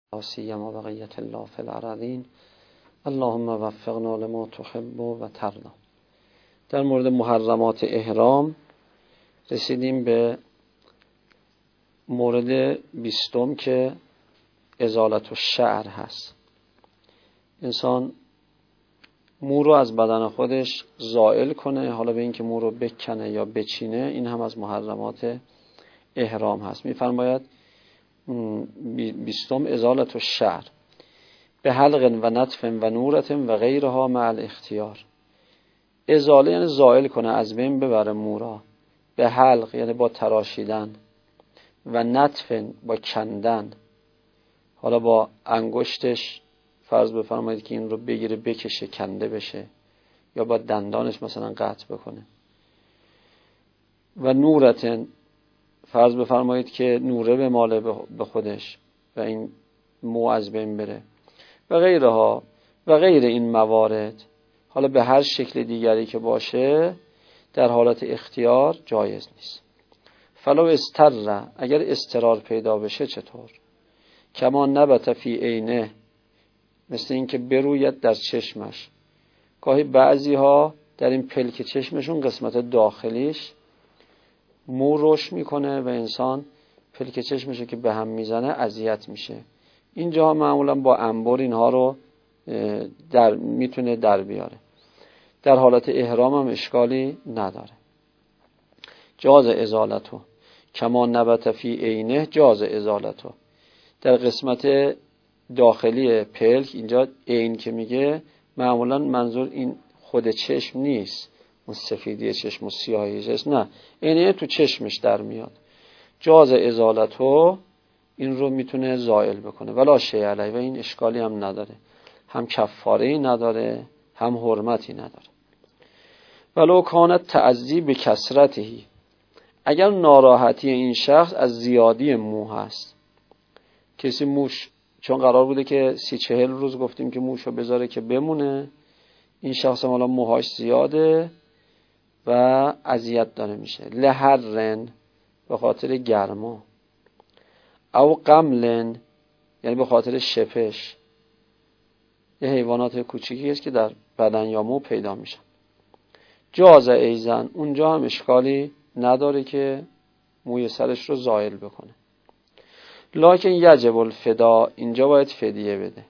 لا سیما بقیت الله فی الارضین اللهم وفقنا لما تحب و ترضی. در مورد محرمات احرام رسیدیم به مورد 20 که ازالت الشعر هست. انسان مو رو از بدن خودش زائل کنه، حالا به این که مو رو بکنه یا بچینه، این هم از محرمات احرام هست. میفرماید 20 ازالت الشعر به حلق و نطف و نورت و غیرها مع الاختیار. ازاله یعنی زائل کنه، از بین ببره مو را. به حلق یعنی با تراشیدن، و نطف با کندن، حالا با انگشتش فرض بفرمایید که این رو بگیره بکشه کنده بشه، یا با دندانش مثلا قطع بکنه. و نورتن فرض بفرمایید که نوره به ماله به خودش و این مو از بین بره. و غیرها و غیر این موارد، حالا به هر شکل دیگری که باشه در حالت اختیار جایز نیست. فلو استر، اگر استرار پیدا بشه چطور؟ کما نبت فی عینه، مثل این که بروید در چشمش. گاهی بعضی ها در این پلک چشمشون قسمت داخلیش مو رشد میکنه و انسان پلک چشمشو که به هم میزنه اذیت میشه. اینجا معمولا با انبر اینها رو میتونه در بیاره. در حالت احرام هم اشکالی نداره. جاز ازالتو کما نبت فی عینه جاز ازالتو. در قسمت داخلی پلک، اینجا عین که میگه معمولا منظور این خود چشم نیست، اون سفیدی چشم و سیاهی چشم، نه، عینه تو چشمش در میاد. جاز ازالتو این رو میتونه زائل بکنه. ولا شیء علیه، و این اشکالی هم نداره، هم کفاره‌ای نداره هم حرمتی نداره. ولو کانت تعذیب به کثرتهی، اگر ناراحتی این شخص از زیادی مو هست، کسی موش چون قرار بوده که 30-40 روز گفتیم که موشو بذاره که بمونه، این شخص هم الان موهاش زیاده و اذیت داره میشه. لحرن، به خاطر گرما، او قملن یعنی به خاطر شپش، یه حیوانات کوچیکی است که در بدن یا مو پیدا میشن. جاز ایزن، اونجا هم اشکالی نداره که موی سرش رو زائل بکنه. لکن یجب الفدا، اینجا باید فدیه بده.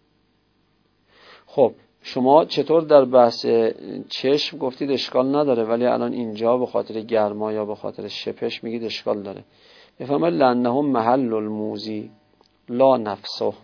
خب شما چطور در بحث چشم گفتید اشکال نداره، ولی الان اینجا به خاطر گرما یا به خاطر شپش میگید اشکال داره؟ بفهمید لانه محل الموزی لا نفسه،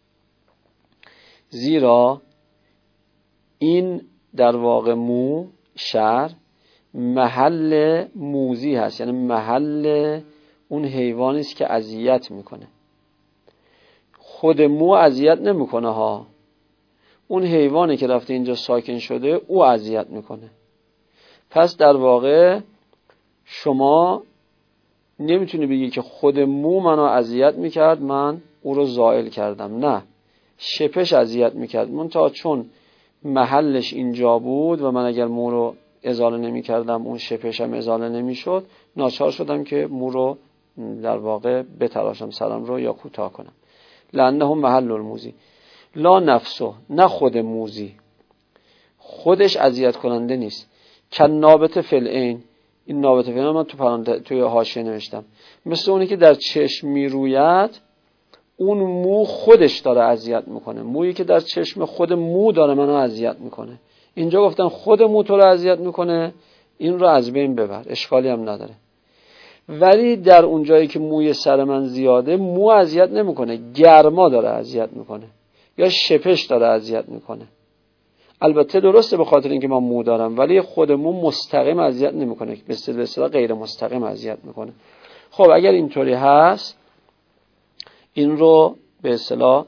زیرا این در واقع مو شعر محل موزی هست، یعنی محل اون حیوانی است که اذیت میکنه. خود مو اذیت نمیکنه ها، اون حیوانی که رفته اینجا ساکن شده او اذیت میکنه. پس در واقع شما نمیتونی بگی که خود مو منو اذیت میکرد من او رو زائل کردم، نه، شپش اذیت میکرد، منتها چون محلش اینجا بود و من اگر مو رو ازاله نمیکردم اون شپش هم ازاله نمیشد، ناچار شدم که مو رو در واقع بتراشم، سرم رو یا کوتاه کنم. لانه محل الموزی لا نفسه، نه خود موزی، خودش اذیت کننده نیست. کن نابت فلعین، این نابت فلعین من توی حاشیه نوشتم، مثل اونی که در چشم میروید، اون مو خودش داره اذیت میکنه. مویی که در چشم خود مو داره منو اذیت میکنه. اینجا گفتن خود مو تو رو اذیت میکنه، این رو از بین ببر، اشکالی هم نداره. ولی در اون جایی که موی سر من زیاده، مو اذیت نمیکنه، گرما داره اذیت میکنه یا شپش داره اذیت میکنه. البته درسته به خاطر اینکه من مو دارم، ولی خود مو مستقیم اذیت نمیکنه، به اصطلاح غیر مستقیم اذیت میکنه. خب اگر اینطوری هست، این رو به اصطلاح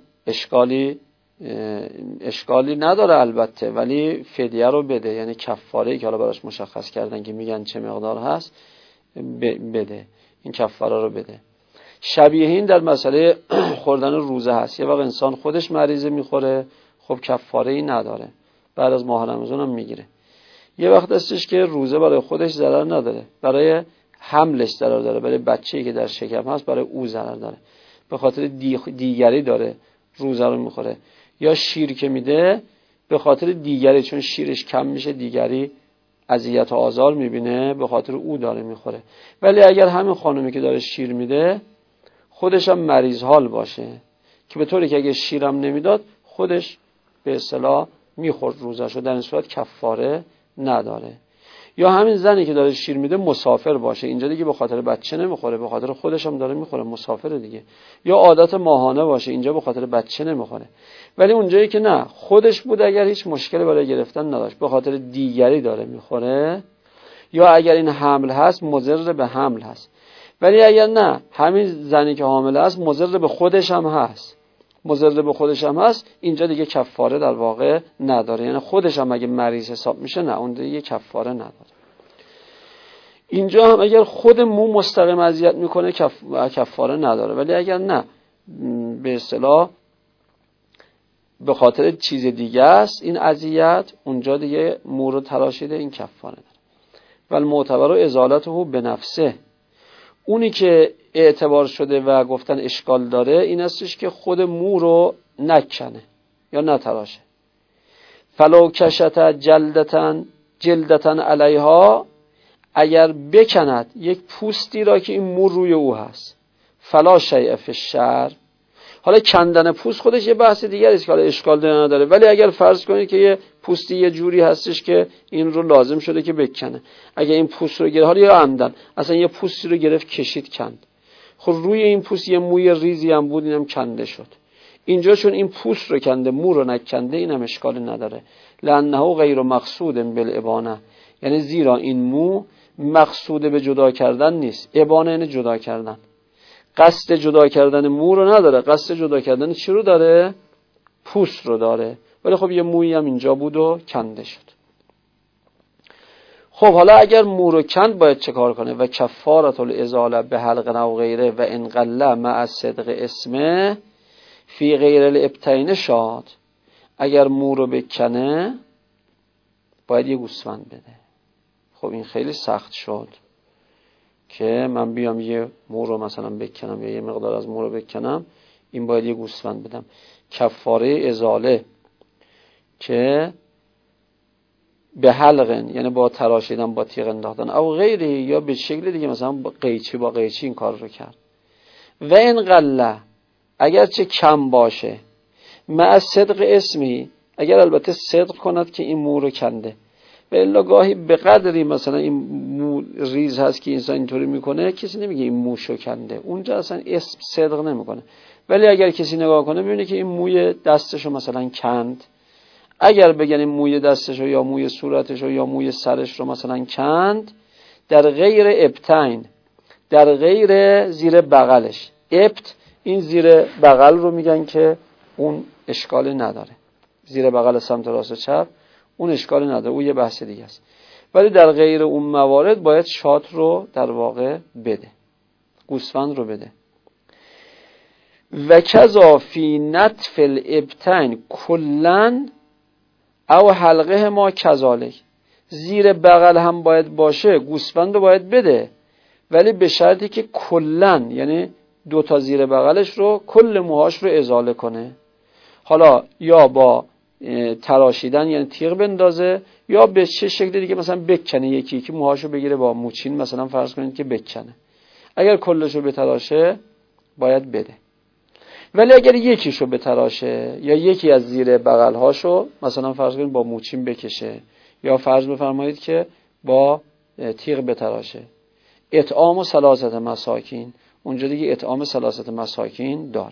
اشکالی نداره البته، ولی فدیه رو بده، یعنی کفاره‌ای که حالا براش مشخص کردن که میگن چه مقدار هست بده، این کفاره رو بده. شبیه این در مسئله خوردن روزه هست. یه وقت انسان خودش مریضه میخوره، خب کفاره‌ای نداره، بعد از ماه رمضان هم میگیره. یه وقت هستش که روزه برای خودش ضرر نداره، برای حملش ضرر داره، برای بچه‌ای که در شکم هست برای او ضرر داره. به خاطر دیگری داره روزه رو میخوره، یا شیر که میده به خاطر دیگری، چون شیرش کم میشه دیگری اذیت و آزار میبینه، به خاطر او داره میخوره. ولی اگر همین خانومی که داره شیر میده خودش هم مریض حال باشه که به طوری که اگه شیرم نمیداد خودش به اصطلاح میخورد روزه‌شو، در این صورت کفاره نداره. یا همین زنی که داره شیر میده مسافر باشه، اینجا دیگه به خاطر بچه نمیخوره، به خاطر خودش هم داره میخوره، مسافر دیگه. یا عادت ماهانه باشه، اینجا به خاطر بچه نمیخوره. ولی اونجایی که نه خودش بود اگر هیچ مشکلی برای گرفتن نداشت، به خاطر دیگری داره میخوره، یا اگر این حمل هست مضر به حمل هست. ولی اگر نه همین زنی که حامل است مضر به خودش هم هست، اینجا دیگه کفاره در واقع نداره. یعنی خودش هم اگه مریض حساب میشه نه، اون دیگه کفاره نداره. اینجا هم اگر خود مو مستقیم اذیت میکنه کفاره نداره. ولی اگر نه به اصطلاح به خاطر چیز دیگه است این اذیت، اونجا دیگه مو رو تراشیده، این کفاره داره. ولی معتبر ازالته به نفسه، اونی که اعتبار شده و گفتن اشکال داره این استش که خود مو رو نکنه یا نتراشه. فلو کشت جلدتن علیها، اگر بکند یک پوستی را که این مو روی او هست، فلا شیء فی الشرع. حالا کندن پوست خودش یه بحث دیگری است که حالا اشکال نداره. ولی اگر فرض کنید که یه پوستی یه جوری هستش که این رو لازم شده که بکنه، اگر این پوست رو گرفت، حالا یا عمدن اصلا یه پوستی رو گرفت کشید کند، خب روی این پوست یه موی ریزی هم بود، اینم کنده شد. اینجا چون این پوست رو کنده مو رو نکنده، اینم اشکال نداره. لانه غیر مقصود بالابانه، یعنی زیرا این مو مقصود به جدا کردن نیست. ابانه یعنی جدا کردن، قصد جدا کردن مو رو نداره، قصد جدا کردن چی رو داره؟ پوست رو داره. ولی خب یه مویی هم اینجا بود و کنده شد. خب حالا اگر مو رو کند باید چه کار کنه؟ و کفارة الازاله به حلق او غیره و ان قل مع صدق اسمه فی غیر الابطین شاد. اگر مو رو بکنه باید یه گوسفند بده. خب این خیلی سخت شد که من بیام یه مو رو مثلا بکنم یا یه مقدار از مو رو بکنم، این باید یه گوسفند بدم. کفاره ازاله که به حلقن یعنی با تراشیدن، با تیغ انداختن، او غیره یا به شکل دیگه مثلا با قیچی این کار رو کرد. و این قله اگر چه کم باشه، مع صدق اسمی، اگر البته صدق کند که این مو رو کنده، و الا گاهی به قدری مثلا این مو ریز هست که انسان اینطوری میکنه، کسی نمیگه این مو شو کنده، اونجا اصلا اسم صدق نمیکنه. ولی اگر کسی نگاه کنه ببینه که این موی دستشو مثلا کند، اگر بگن این موی دستشو یا موی صورتشو یا موی سرش رو مثلا کند، در غیر ابطین، در غیر زیر بغلش، ابط این زیر بغل رو میگن که اون اشکالی نداره، زیر بغل سمت راست و چپ اون اشکالی نداره، اون یه بحث دیگه است. ولی در غیر اون موارد باید شات رو در واقع بده، گوسفند رو بده. و کذا فی نطف الابطین کلن او حلقه ما کذالک، زیر بغل هم باید باشه، گوسفند رو باید بده، ولی به شرطی که کلن یعنی دو تا زیر بغلش رو کل موهاش رو ازاله کنه. حالا یا با تراشیدن یعنی تیغ بندازه، یا به چه شکل دیگه مثلا بکنه، یکی موهاشو بگیره با موچین مثلا فرض کنید که بکنه. اگر کلشو بتراشه باید بده. ولی اگر یکیشو بتراشه یا یکی از زیر بغلهاشو مثلا فرض کنید با موچین بکشه، یا فرض بفرمایید که با تیغ بتراشه، اطعام ثلاثه مساکین، اونجا دیگه اطعام ثلاثه مساکین داره.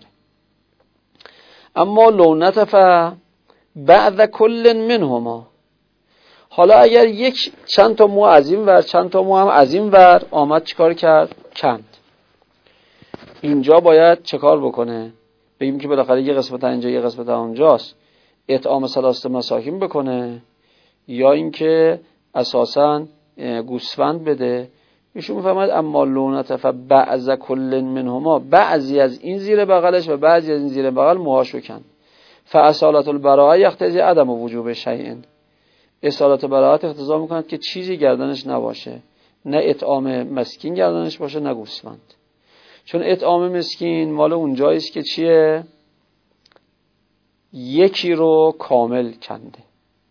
اما لو نطف بعد کل منهما، حالا اگر چند تا مو از این ور چند تا مو هم از این ور آمد چیکار کرد؟ کند. اینجا باید چیکار بکنه؟ بگیم که بالاخره یه قسمت اینجا یه قسمت اونجاست، اطعام ثلاثه مساکین بکنه، یا اینکه اساساً گوسفند بده. ایشون میفهمد اما لو نطف بعض کل منهما، بعضی از این زیر بغلش و بعضی از این زیر بغل موهاشو کند. فاصالت البراءه یقتضی عدم وجوب شیء، اصالت براءت اقتضا میکند که چیزی گردنش نباشه، نه اطعام مسکین گردنش باشه نه گوسفند. چون اطعام مسکین مال اونجاییست که چیه؟ یکی رو کامل کنده.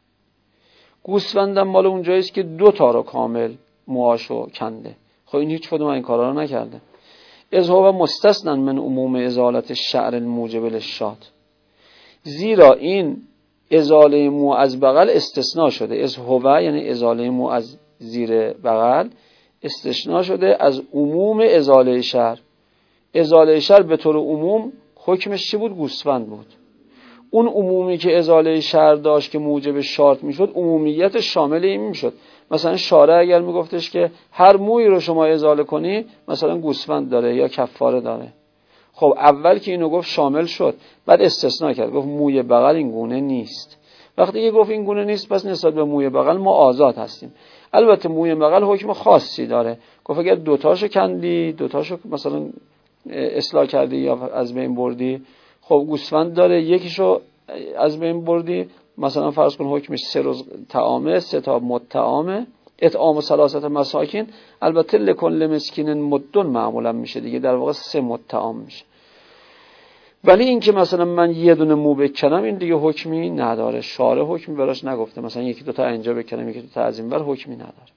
گوسفندم مال اونجاییست که 2 تا رو کامل موهاشو کنده. خب این هیچ کدوم این کارا رو نکرده. از هو مستثنا من عموم ازالت الشعر الموجب للشاة، زیرا این ازاله مو از بغل استثناء شده. از هو یعنی ازاله مو از زیر بغل استثناء شده از عموم ازاله شعر. ازاله شعر به طور عموم حکمش چی بود؟ گوسفند بود. اون عمومی که ازاله شعر داشت که موجب شارط میشد، عمومیت شامل این میشد. مثلا شارع اگر میگفتش که هر مویی رو شما ازاله کنی مثلا گوسفند داره یا کفاره داره، خب اول که اینو گفت شامل شد، بعد استثناء کرد گفت موی بغل این گونه نیست. وقتی که گفت این گونه نیست پس نسبت به موی بغل ما آزاد هستیم. البته موی بغل حکم خاصی داره. گفت اگر 2 تاشو کندی، 2 تاشو مثلا اصلاح کردی یا از بین بردی، خب گوسفند داره، یکیشو از بین بردی، مثلا فرض کن حکمش 3 روز طعامه، 3 تا مطعامه، اطعام 3 مساکین. البته لکل مسکین مدن معمولا میشه دیگه، در واقع 3 مطعام میشه. ولی این که مثلا من یه دونه مو بکنم این دیگه حکمی نداره، شارع حکمی براش نگفته. مثلا 1-2 تا اینجا بکنم، 1-2 تا از این ور، حکمی نداره.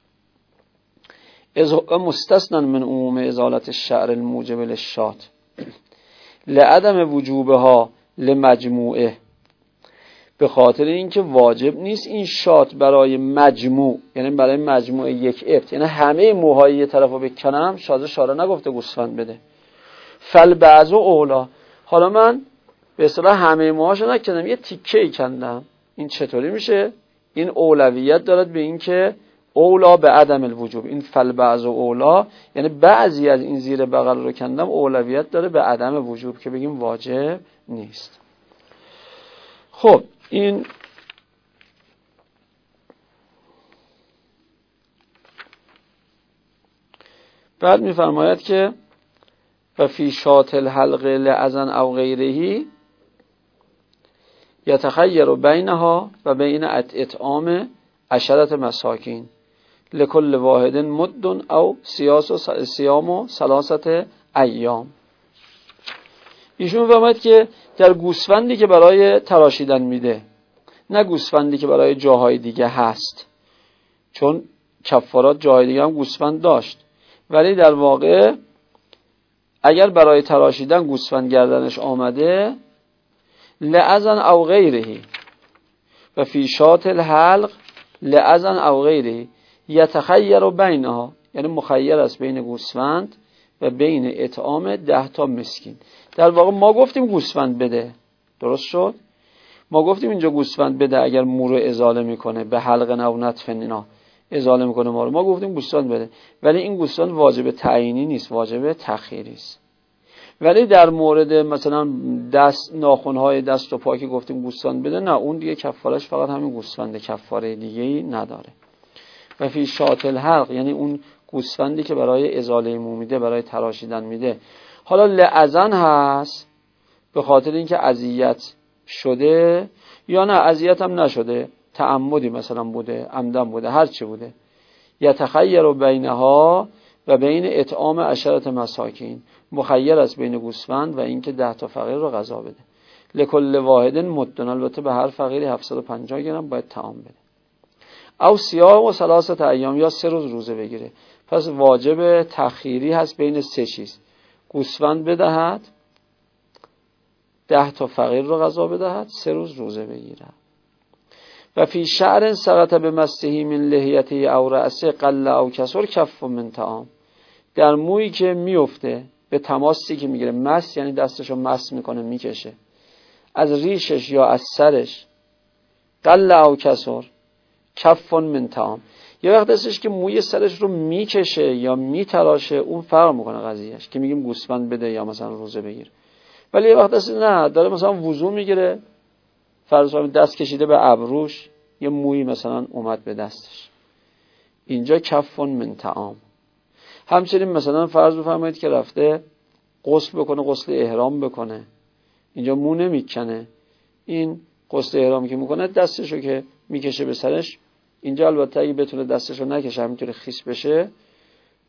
از مستثنا من عموم ازالت الشعر الموجب للشاة لعدم وجوبها لمجموعه، به خاطر اینکه واجب نیست این شات برای مجموع، یعنی برای مجموعه یک ابت، یعنی همه موهای یه طرفو بکنم. شارع نگفته گوسفند بده. فالبعض اولا، حالا من به اصطلاح همه موهاشو نکندم، یه تیکه‌ای کندم، این چطوری میشه؟ این اولویت دارد به این که اولا به عدم الوجوب. این فالبعض اولا یعنی بعضی از این زیر بغل رو کندم، اولویت داره به عدم وجوب که بگیم واجب نیست. خب این بعد میفرماید که و فی شات الحلق لعزن او غیرهی یتخیر بینها و بین اطعام 10 مساکین لکل واحد مد او صیام 3 ایام. ایشون فرماید که در گوسفندی که برای تراشیدن میده، نه گوسفندی که برای جاهای دیگه هست، چون کفارات جاهای دیگه هم گوسفند داشت، ولی در واقع اگر برای تراشیدن گوسفند گردنش آمده، لعزن او غیرهی و فی شات الحلق لعزن او غیرهی یتخیر بینها، یعنی مخیر است بین گوسفند و بین اطعام 10 تا مسکین. در واقع ما گفتیم گوسفند بده، درست شد؟ ما گفتیم اینجا گوسفند بده اگر مو رو ازاله میکنه، به حلق او نطفن اینا ازاله میکنه ما گفتیم گوسفند بده. ولی این گوسفند واجب تعیینی نیست، واجب تخییری است. ولی در مورد مثلا ناخن‌های دست و پا که گفتیم گوسفند بده، نه، اون دیگه کفارش فقط همین گوسفنده، کفاره دیگه‌ای نداره. و فی شات الحلق یعنی اون گوسفندی که برای ازاله مو میده، برای تراشیدن میده. حالا لعزن هست به خاطر اینکه اذیت شده، یا نه اذیت هم نشده، تعمدی مثلا بوده، عمدن بوده، هر چی بوده. یتخیر بینها و بین اطعام 10 مساکین، مخیر است بین گوسفند و اینکه 10 تا فقیر رو غذا بده. لکل واحد مد، البته به هر فقیری 750 گرم باید طعام بده. او صیام 3 ایام، یا 3 روز روزه بگیره. پس واجب تخییری هست بین 3 چیز: گوسفند بدهد، 10 تا فقیر رو غذا بدهد، 3 روز روزه بگیرد. و فی شعر سقط به مسته من لحیته او رأسه قل او کسر کف من طعام، در مویی که میفته به تماسی که میگیره، مس یعنی دستشو مس میکنه، میکشه از ریشش یا از سرش، قل او کسر کف من طعام. یه وقت هستش که موی سرش رو میکشه یا میتراشه، اون فرق میکنه قضیهش که میگیم گوسفند بده یا مثلا روزه بگیر. ولی یه وقت هستش نه، داره مثلا وضو میگیره، فرض کنید دست کشیده به ابروش، یه مویی مثلا اومد به دستش، اینجا کف من طعام. همچنین مثلا فرض بفرمایید که رفته غسل بکنه، غسل احرام بکنه، اینجا مو نمیکنه، این غسل احرام که میکنه دستشو که میکشه به سرش، اینجا البته اگه بتونه دستشو نکشه همینطوری خیس بشه،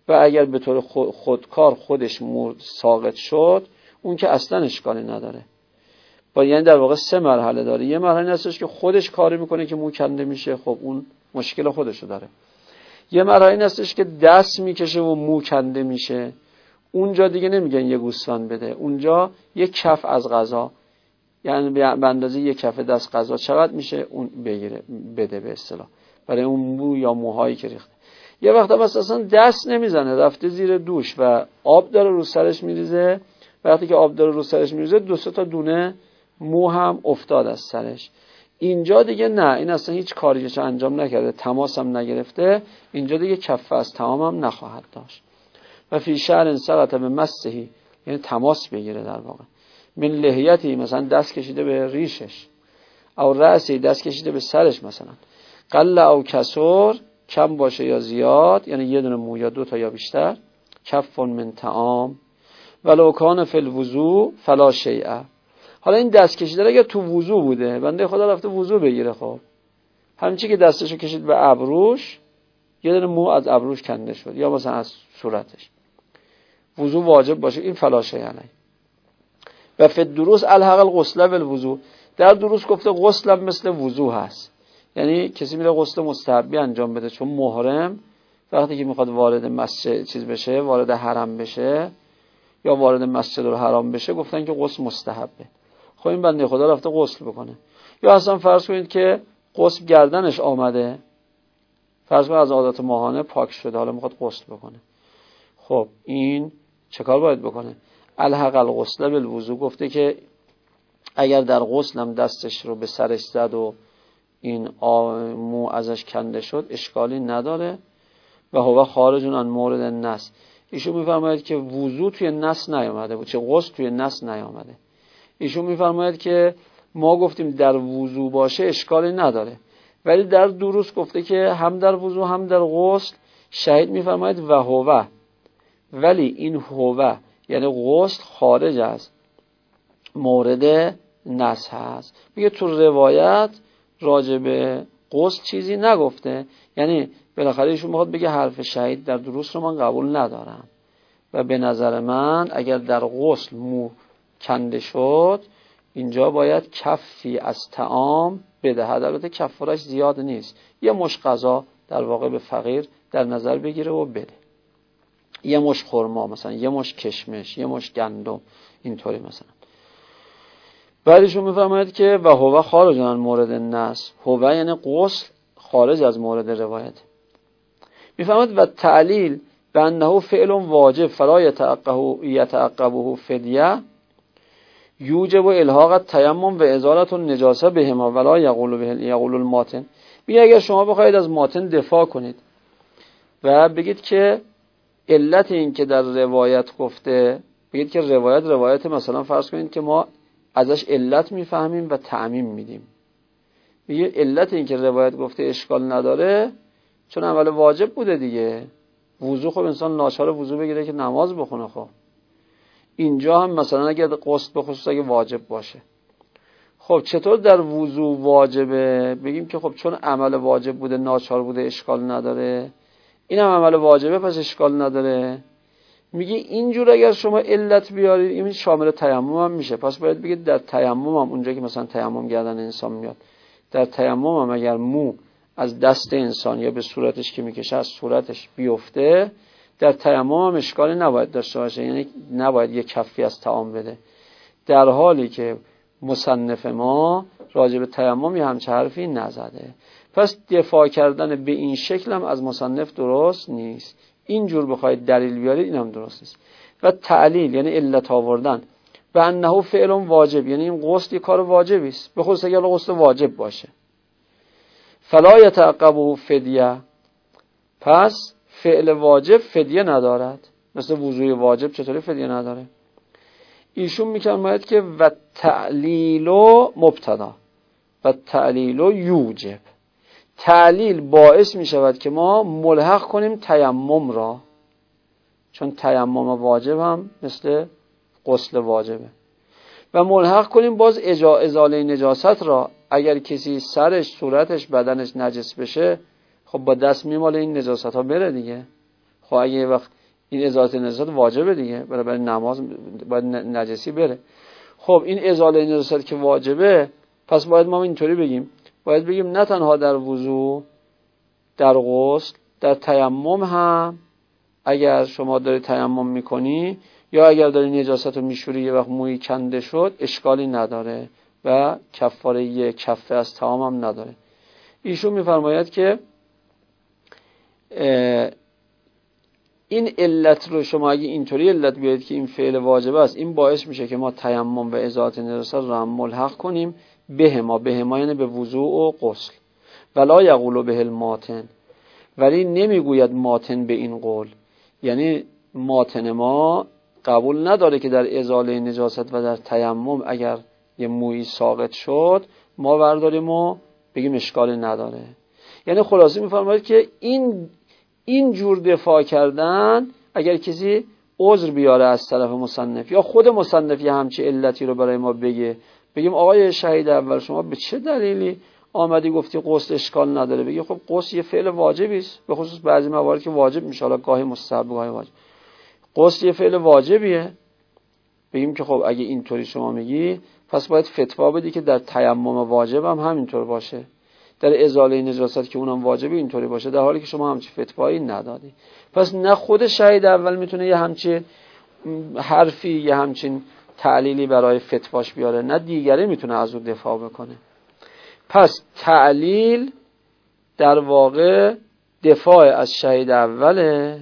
و اگر به طور خودکار خودش ساقط شد اون که اصلا اشکالی نداره. یعنی در واقع 3 مرحله داره. یه مرحله هستش که خودش کاری میکنه که مو کنده میشه، خب اون مشکل خودشو داره. یه مرحله هستش که دست میکشه و مو کنده میشه، اونجا دیگه نمیگن یه گوسفند بده، اونجا یه کف از غذا، یعنی به اندازه یه کف دست غذا چقدر میشه اون بگیره بده به اصطلاح برای اون مو یا موهایی که ریخته. یه وقتا بس اصلا دست نمیزنه، رفته زیر دوش و آب داره رو سرش میریزه، وقتی که آب داره رو سرش میریزه 2-3 تا دونه مو هم افتاد از سرش. اینجا دیگه نه، این اصلا هیچ کاریش انجام نکرده، تماس هم نگرفته، اینجا دیگه کف از تمام هم نخواهد داشت. و فی شعر سقط به مسحی، یعنی تماس بگیره در واقع، من لحیتی، مثلا دست کشیده به ریشش، او رأسی دست کشیده به سرش، مثلا قل او کسر، کم باشه یا زیاد، یعنی یه دونه مو یا 2 تا یا بیشتر، کف من طعام ولو کان فی الوضو فلا شیء. حالا این دست کشیده اگر تو وضو بوده، بنده خدا رفته وضو بگیره، خب همچی که دستشو کشید به ابروش، یه دونه مو از ابروش کنده شد یا مثلا از صورتش، وضو واجب باشه، این فلا شیء علیه. و فی الدروس الحق الغسل بالوضو، در دروس گفته غسل مثل وضو هست، یعنی کسی میره غسل مستحبی انجام بده، چون محرم وقتی که میخواد وارد مسجد چیز بشه، وارد حرم بشه یا وارد مسجد الحرام بشه، گفتن که غسل مستحبه. خب این بنده خدا رفته غسل بکنه. یا اصلا فرض کنید که غسل گردنش آمده، فرض کنید از عادت ماهانه پاک شده، حالا میخواد غسل بکنه، خب این چه کار باید بکنه؟ الحق الغسل بالوضو گفته که اگر در غسل هم دستش رو به سرش زد و این مو ازش کنده شد اشکالی نداره. و هو خارج عن مورد النص، ایشون میفرماید که وضو توی نص نیامده بود، چه غسل توی نص نیامده. ایشون میفرماید که ما گفتیم در وضو باشه اشکالی نداره، ولی در دروس گفته که هم در وضو هم در غسل. شهید میفرماید و هو، ولی این هو یعنی غسل خارج از مورد نص هست. میگه تو روایت راجع به غسل چیزی نگفته، یعنی بالاخره ایشون میخواد بگه حرف شهید در دروس رو من قبول ندارم و به نظر من اگر در غسل مو کنده شد اینجا باید کفی از طعام بدهد. البته کفارش زیاد نیست، یه مش غذا در واقع به فقیر در نظر بگیره و بده، یه مش خرما مثلا، یه مش کشمش، یه مش گندم، اینطوری مثلا. بعدشون میفرماید که و هو خارج عن مورد النص، هو یعنی غسل خارج از مورد روایت. میفرماید و تعلیل بانه فعل واجب فلا یتعقبه فدیه یوجب الحاق التیمم و ازاله النجاسه بهما ولا یقول الماتن. میگه اگر شما بخواید از ماتن دفاع کنید و بگید که علت این که در روایت گفته، بگید که روایت مثلا فرض کنید که ما ازش علت میفهمیم و تعمیم میدیم، میگه علت این که روایت گفته اشکال نداره چون عمل واجب بوده دیگه، وضو، خب انسان ناچار وضو بگیره که نماز بخونه. خب اینجا هم مثلا اگر غسل به خصوص اگه واجب باشه، خب چطور در وضو واجبه بگیم که خب چون عمل واجب بوده ناچار بوده اشکال نداره، این هم عمل واجبه پس اشکال نداره. میگه اینجور اگر شما علت بیارید این شامل تیمم هم میشه، پس باید بگید در تیمم هم اونجا که مثلا تیمم گردن انسان میاد، در تیمم هم اگر مو از دست انسان یا به صورتش که میکشه از صورتش بیفته، در تیمم هم اشکالی نباید داشته باشه، یعنی نباید یک کفی از طعام بده، در حالی که مصنف ما راجع به تیمم یه همچه حرفی نزده. پس دفاع کردن به این شکل هم از مصنف درست نیست، اینجور بخواید دلیل بیارید این هم درست نیست. و تعلیل یعنی علت آوردن و انه فعل واجب، یعنی این غسل کار واجبی است، به خصوص اگر غسل واجب باشه. فلا یتعقبه فدیه، پس فعل واجب فدیه ندارد، مثل وضوء واجب چطوری فدیه نداره. ایشون میگه که و تعلیل مبتدا و تعلیل یوجب، تعلیل باعث می شود که ما ملحق کنیم تیمم را، چون تیمم واجب هم مثل غسل واجبه، و ملحق کنیم باز ازاله نجاست را. اگر کسی سرش، صورتش، بدنش نجس بشه، خب با دست میماله این نجاست ها بره دیگه. خب اگه یه وقت این ازاله نجاست واجبه دیگه، برای نماز باید نجسی بره. خب این ازاله نجاست که واجبه، پس باید ما اینطوری بگیم، باید بگیم نه تنها در وضو، در غسل، در تیمم هم اگر شما داری تیمم میکنی یا اگر داری نجاست رو میشوری یه وقت موی کنده شد اشکالی نداره و کفاره یک کفه از طعام هم نداره. ایشون میفرماید که این علت رو شما اگه اینطوری علت بیارید که این فعل واجب است، این باعث میشه که ما تیمم و ازاله نجاست رو هم ملحق کنیم به ما یعنی به وضوء و غسل. ولا یقول به الماتن، ولی نمیگوید ماتن به این قول، یعنی ماتن ما قبول نداره که در ازاله نجاست و در تیمم اگر یه مویی ساقط شد ما برداریم و بگیم اشکالی نداره. یعنی خلاصه میفرماید که این جور دفاع کردن اگر کسی عذر بیاره از طرف مصنف یا خود مصنف یه همچی علتی رو برای ما بگیم آقای شهید اول شما به چه دلیلی آمدی گفتی غسل اشکال نداره؟ بگی خب غسل یه فعل واجبی است، به خصوص بعضی موارد که واجب میشه، حالا گاهی مستحب گاهی واجب. غسل یه فعل واجبیه. بگیم که خب اگه اینطوری شما میگی پس باید فتوا بدی که در تیمم واجب هم همینطور باشه، در ازاله نجاست که اونم واجبه اینطوری باشه، در حالی که شما همچی فتوایی ندادی. پس نه خود شهید اول میتونه یه همچین حرفی یه همچین تعلیلی برای فتواش بیاره، نه دیگری میتونه از اون دفاع بکنه. پس تعلیل در واقع دفاع از شهید اوله،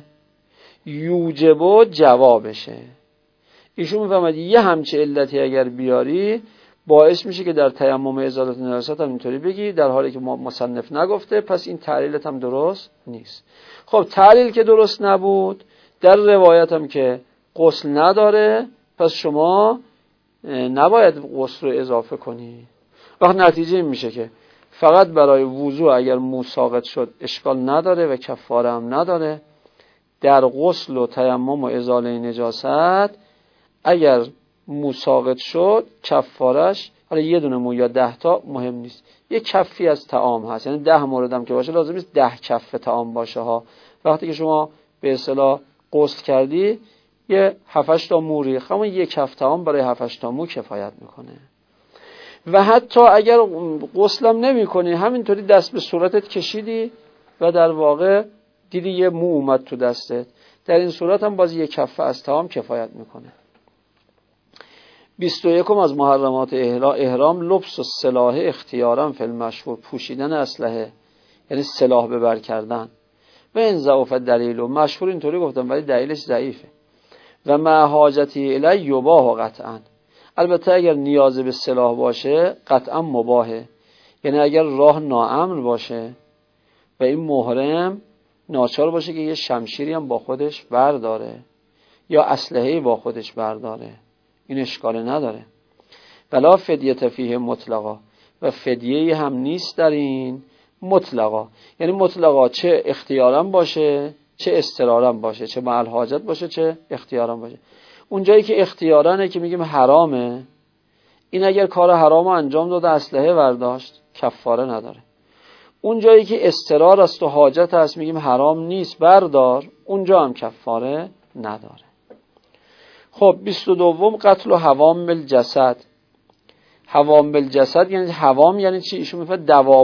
یوجب و جوابشه. ایشون میفهمد یه همچه علتی اگر بیاری باعث میشه که در تیمم ازاله نجاست هم اینطوری بگی، در حالی که مصنف نگفته، پس این تعلیلت هم درست نیست. خب تعلیل که درست نبود، در روایت هم که غسل نداره، پس شما نباید غسل رو اضافه کنی. وقت نتیجه این میشه که فقط برای وضوء اگر مو ساقط شد اشکال نداره و کفاره هم نداره. در غسل و تیمم و ازاله نجاست اگر مو ساقط شد کفارش، حالا یه دونه مو یا 10 تا مهم نیست، یه کفی از طعام هست، یعنی 10 موردم که باشه لازم نیست 10 کف طعام باشه ها. وقتی که شما به اصطلاح غسل کردی یه 7-8 تا مو ریخت، اما یک کف طعام برای 7-8 تا مو کفایت میکنه. و حتی اگر غسلم نمی کنی همینطوری دست به صورتت کشیدی و در واقع دیدی یه مو اومد تو دستت، در این صورت هم باز یک کفه از طعام کفایت میکنه. 21 از محرمات احرام لبس و سلاح اختیارا فی المشهور، پوشیدن اسلحه یعنی سلاح به بر کردن. و این ضعف دلیل و مشهور اینطوری گفتم ولی دلیلش ضعیفه. و مع حاجتی الی یباح قطعا، البته اگر نیاز به سلاح باشه قطعا مباحه، یعنی اگر راه ناامن باشه و این محرم ناچار باشه که یه شمشیری هم با خودش برداره یا اسلحه‌ای با خودش برداره، این اشکال نداره. ولا فدیه فیه مطلقا، و فدیه‌ای هم نیست در این مطلقا، یعنی مطلقا چه اختیارا باشه چه اضطرارا باشه، چه مع الحاجت باشه چه اختیارا باشه. اون جایی که اختیارانه که میگیم حرامه، این اگر کار حرام انجام داده اسلحه برداشت کفاره نداره. اون جایی که اضطرار است و حاجت است میگیم حرام نیست بردار، اونجا هم کفاره نداره. خب 22 قتل و حوام الجسد. حوام الجسد یعنی حوام یعنی چی؟ ایشون میفهمه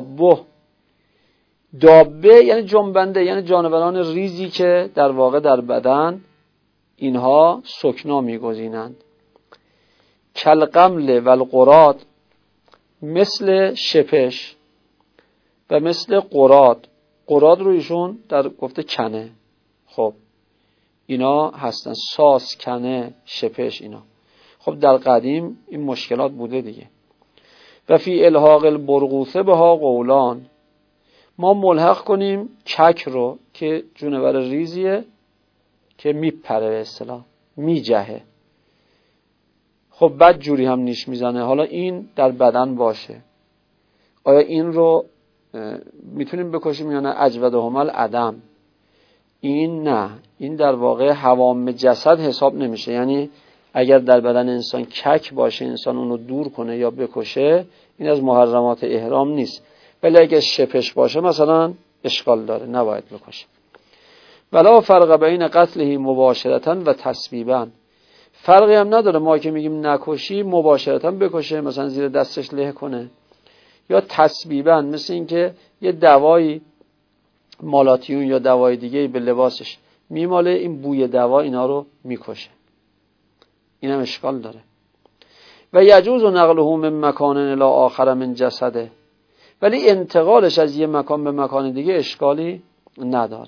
دابه یعنی جنبنده، یعنی جانوران ریزی که در واقع در بدن اینها سکنا میگزینند. کالقمل و القراد، مثل شپش و مثل قراد. قراد رو ایشون در گفته کنه. خب اینا هستن، ساس، کنه، شپش اینا. خب در قدیم این مشکلات بوده دیگه. و فی الحاق البرغوثه بها قولان، ما ملحق کنیم کک رو که جونور ریزیه که میپره به اصطلاح میجهه، خب بد جوری هم نیش میزنه، حالا این در بدن باشه، آیا این رو میتونیم بکشیم یا نه؟ اجودهم العدم، این نه، این در واقع حوام جسد حساب نمیشه. یعنی اگر در بدن انسان کک باشه انسان اونو دور کنه یا بکشه این از محرمات احرام نیست، ولی اگر شپش باشه مثلا اشکال داره، نباید بکشه. ولا فرق بین قتله مباشرتا و تسبیبا. فرقی هم نداره ما که میگیم نکشی مباشرتا بکشه، مثلا زیر دستش له کنه، یا تسبیبا مثل این که یه دوایی مالاتیون یا دوای دیگه به لباسش میماله، این بوی دوا اینا رو میکشه. اینم اشکال داره. و یجوز نقله من مکان الی آخر من جسده، ولی انتقالش از یه مکان به مکان دیگه اشکالی نداره.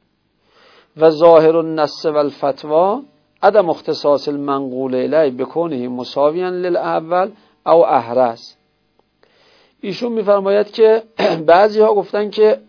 و ظاهر النص و الفتوا عدم اختصاص المنقول الیه بکونه مساویا للاول او احرز. ایشون میفرماید که بعضی ها گفتن که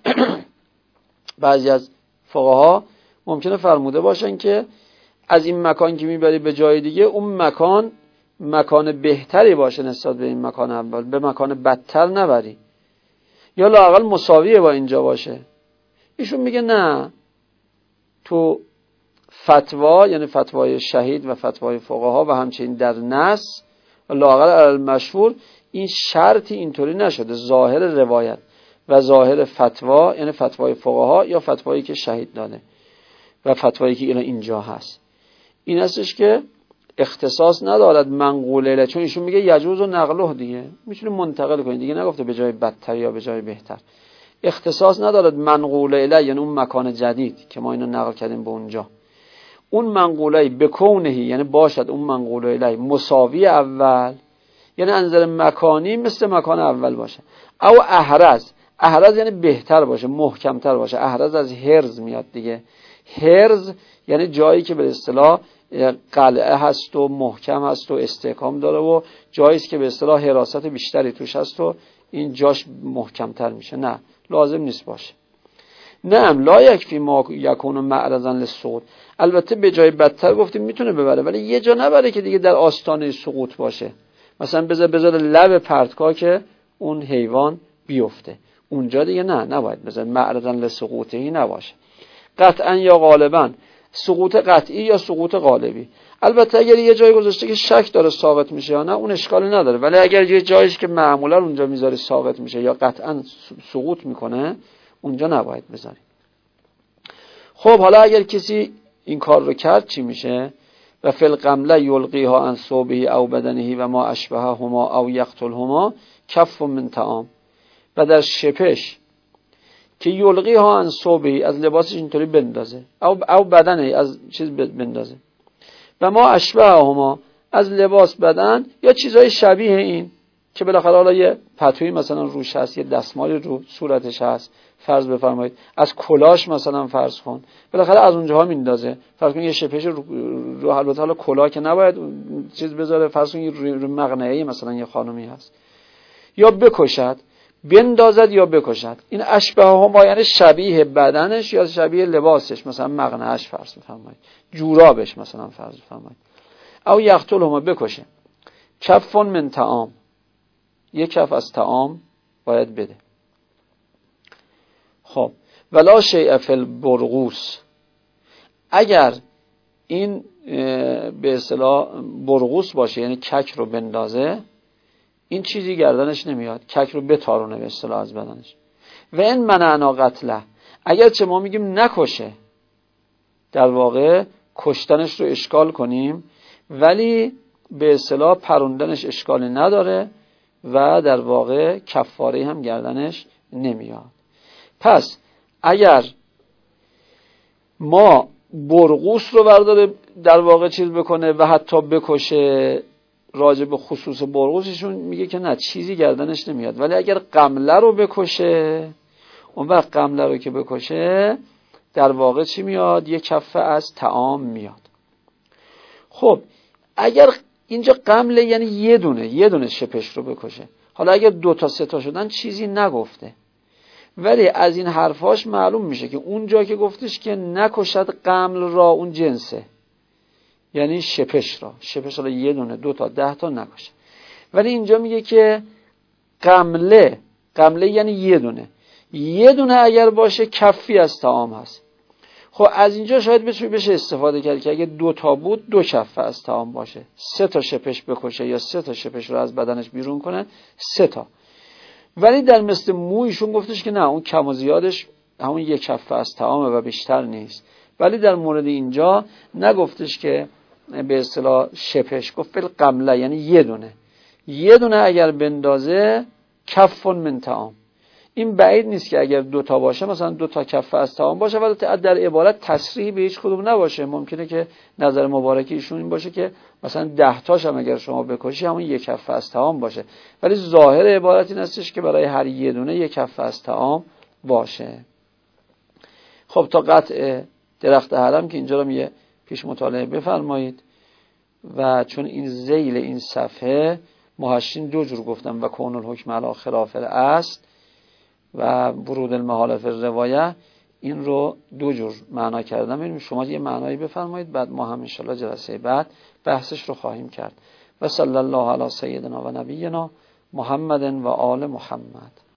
بعضی از فقها ممکنه فرموده باشن که از این مکان که میبری به جای دیگه اون مکان بهتری باشه نسبت به این مکان اول، به مکان بدتر نبری، یا لااقل مساویه با اینجا باشه. ایشون میگه نه، تو فتوا یعنی فتوای شهید و فتوای فقها و همچنین در نص لااقل المشهور این شرطی اینطوری نشده. ظاهر روایت و ظاهر فتوا یعنی فتوای فقها یا فتوایی که شهید داده و فتوایی که اینجا هست این هستش که اختصاص ندارد منقول الیه، چون ایشون میگه یجوز و نقله دیگه میتونه منتقل کنید دیگه، نگفته به جای بدتر یا به جای بهتر. اختصاص ندارد منقول الیه یعنی اون مکان جدید که ما اینو نقل کردیم به اونجا، اون منقوله بکونه یعنی باشد اون منقول الیه مساوی اول یعنی انظر مکانی مثل مکان اول باشه، او احرز، احرز یعنی بهتر باشه محکمتر باشه. احرز از حرز میاد دیگه، حرز یعنی جایی که به اصطلاح قلعه هست و محکم هست و استحکام داره و جایی است که به اصطلاح حراست بیشتری توش هست و این جاش محکمتر میشه. نه لازم نیست باشه. نعم لا یکفی ما یکون معرضا للسقوط، البته به جای بدتر گفتیم میتونه ببره ولی یه جا نبره که دیگه در آستانه سقوط باشه، مثلا بذار لب پرتگاه که اون حیوان بیفته اونجا دیگه نباید بذار معرضا للسقوطی نباشه. قطعا یا غالبا، سقوط قطعی یا سقوط غالبی. البته اگر یه جایی گذاشته که شک داره ساقط میشه یا نه اون اشکالی نداره، ولی اگر یه جاییش که معمولا اونجا میذاری ساقط میشه یا قطعا سقوط میکنه اونجا نباید بذاری. خب حالا اگر کسی این کار رو کرد چی میشه؟ و فی القمله یلقیها عن ثوبه او بدنه و ما اشبههما او یقتلهما کف من طعام. و در شپش که یلقیها عن ثوبه از لباسش اینطوری بندازه او بدنه از چیز بندازه و ما اشبههما از لباس بدن یا چیزای شبیه این که بالاخره حالا یه پتویی مثلا روش هست، یه دستمالی رو صورتش هست، فرض بفرمایید از کلاش مثلا فرض کن، بالاخره از اونجاها میندازه. فرض کن یه شپش رو البته حالا کلاه که نباید چیز بذاره، فرض کن رو مقنعه مثلا یه خانمی هست، یا بکشد، بندازد یا بکشد. این اشبه ها یعنی شبیه بدنش یا شبیه لباسش، مثلا مقنعه‌اش فرض بفرمایید، جورابش مثلا فرض بفرمایید، او یقتلهما بکشه. کفون من طعام، یک کف از طعام باید بده. خب ولا شیء فی البرغوث، اگر این به اصطلاح برغوث باشه یعنی کک رو بندازه، این چیزی گردنش نمیاد، کک رو بتارونه به اصطلاح از بدنش. و این منعنا قتله، اگر چه ما میگیم نکشه، در واقع کشتنش رو اشکال کنیم ولی به اصطلاح پروندنش اشکالی نداره و در واقع کفاره هم گردنش نمیاد. پس اگر ما برغوث رو برداره در واقع چیز بکنه و حتی بکشه، راجع به خصوص برغوثشون میگه که نه چیزی گردنش نمیاد، ولی اگر قمله رو بکشه، اون وقت قمله رو که بکشه در واقع چی میاد؟ یک کفه از طعام میاد. خب اگر اینجا قمله یعنی یه دونه شپش رو بکشه، حالا اگر 2 تا 3 تا شدن چیزی نگفته، ولی از این حرفاش معلوم میشه که اونجا که گفتش که نکشد قمل را اون جنسه، یعنی شپش را، شپش را 1 دونه 2 تا 10 تا نکشه، ولی اینجا میگه که قمله یعنی یه دونه اگر باشه کفی از طعام هست. خب از اینجا شاید بشه استفاده کرد که اگه 2 تا بود 2 کفه از طعام باشه، 3 تا شپش بکشه یا 3 تا شپش رو از بدنش بیرون کنه 3 تا. ولی در مثل مویشون گفتش که نه، اون کم و زیادش همون یک کفه از طعامه و بیشتر نیست. ولی در مورد اینجا نگفتش که به اصطلاح شپش، گفت بالقمله، یعنی یه دونه اگر بندازه کفن من طعام. این بعید نیست که اگر 2 تا باشه مثلا 2 تا کفه از طعام باشه، ولی در عبارت تصریح به هیچ کدوم نباشه. ممکنه که نظر مبارکی ایشون این باشه که مثلا 10 تاش هم اگر شما بکشی همون 1 کفه از طعام باشه، ولی ظاهر عبارت این هستش که برای هر یه دونه 1 کفه از طعام باشه. خب تا قطع درخت حرم که اینجا رو یه پیش مطالعه بفرمایید. و چون این ذیل این صفحه محشین 2 جور گفتم، و کون الحکم علی خلاف الاصل و ورود المحال فی الروایه، این رو 2 جور معنا کردم. ببینیم شما یه معنایی بفرمایید، بعد ما هم ان شاء الله جلسه بعد بحثش رو خواهیم کرد. و صلی الله علی سیدنا و نبینا محمد و آل محمد.